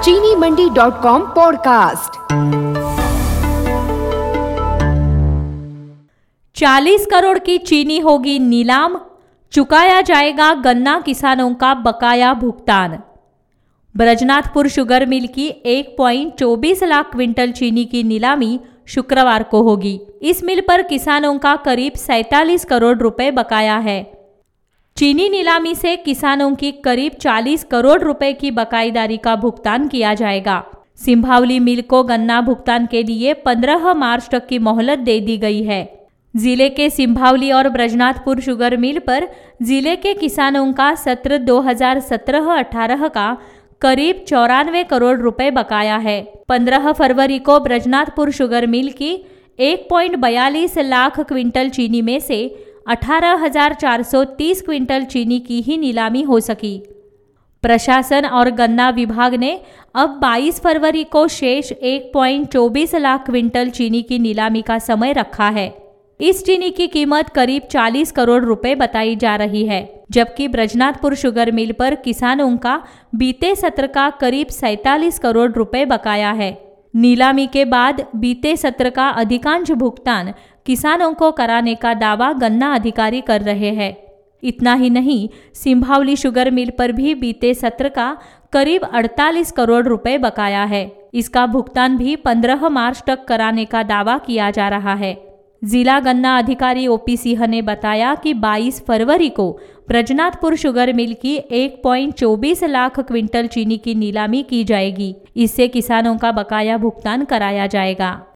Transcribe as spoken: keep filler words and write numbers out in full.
चीनी मंडी dot com podcast. चालीस करोड़ की चीनी होगी नीलाम, चुकाया जाएगा गन्ना किसानों का बकाया भुगतान। ब्रजनाथपुर शुगर मिल की एक पॉइंट चौबीस लाख क्विंटल चीनी की नीलामी शुक्रवार को होगी। इस मिल पर किसानों का करीब सैंतालीस करोड़ रुपए बकाया है। चीनी नीलामी से किसानों की करीब चालीस करोड़ रुपए की बकायेदारी का भुगतान किया जाएगा। सिंभावली मिल को गन्ना भुगतान के लिए पंद्रह मार्च तक की मोहलत दे दी गई है। जिले के सिंभावली और ब्रजनाथपुर शुगर मिल पर जिले के किसानों का सत्र दो हज़ार सत्रह अठारह का करीब चौरानवे करोड़ रुपए बकाया है। पंद्रह फरवरी को ब्रजनाथपुर शुगर मिल की एक पॉइंट बयालीस लाख क्विंटल चीनी में से अठारह हजार चार सौ तीस क्विंटल चीनी की ही नीलामी हो सकी। प्रशासन और गन्ना विभाग ने अब बाईस फरवरी को शेष एक पॉइंट चौबीस लाख क्विंटल चीनी की नीलामी का समय रखा है। इस चीनी की कीमत करीब चालीस करोड़ रुपए बताई जा रही है, जबकि ब्रजनाथपुर शुगर मिल पर किसानों का बीते सत्र का करीब सैंतालीस करोड़ रुपए बकाया है। नीलामी के बाद बीते सत्र का अधिकांश भुगतान किसानों को कराने का दावा गन्ना अधिकारी कर रहे हैं। इतना ही नहीं, सिंभावली शुगर मिल पर भी बीते सत्र का करीब अड़तालीस करोड़ रुपए बकाया है। इसका भुगतान भी पंद्रह मार्च तक कराने का दावा किया जा रहा है। जिला गन्ना अधिकारी ओपी सिंह ने बताया कि बाईस फरवरी को ब्रजनाथपुर शुगर मिल की एक पॉइंट चौबीस लाख क्विंटल चीनी की नीलामी की जाएगी। इससे किसानों का बकाया भुगतान कराया जाएगा।